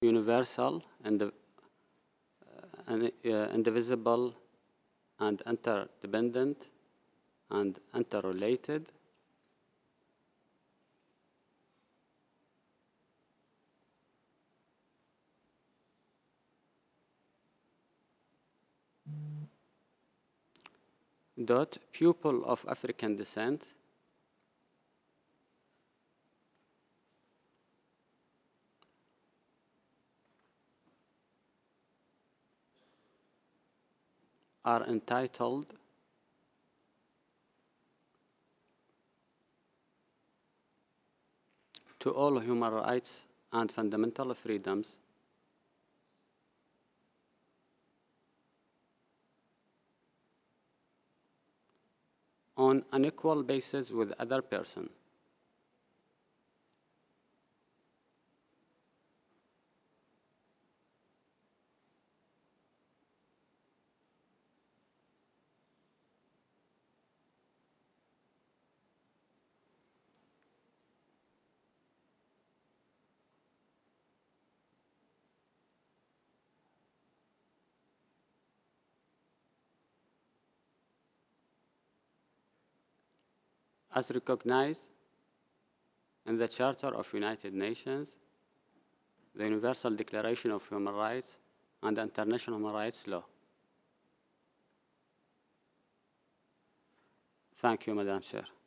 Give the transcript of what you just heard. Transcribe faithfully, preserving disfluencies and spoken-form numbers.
universal, and uh, and, uh, indivisible, and interdependent, and interrelated. Dot, pupil of African descent. Are entitled to all human rights and fundamental freedoms on an equal basis with other persons. As recognized in the Charter of United Nations, the Universal Declaration of Human Rights, and the International Human Rights Law. Thank you, Madam Chair.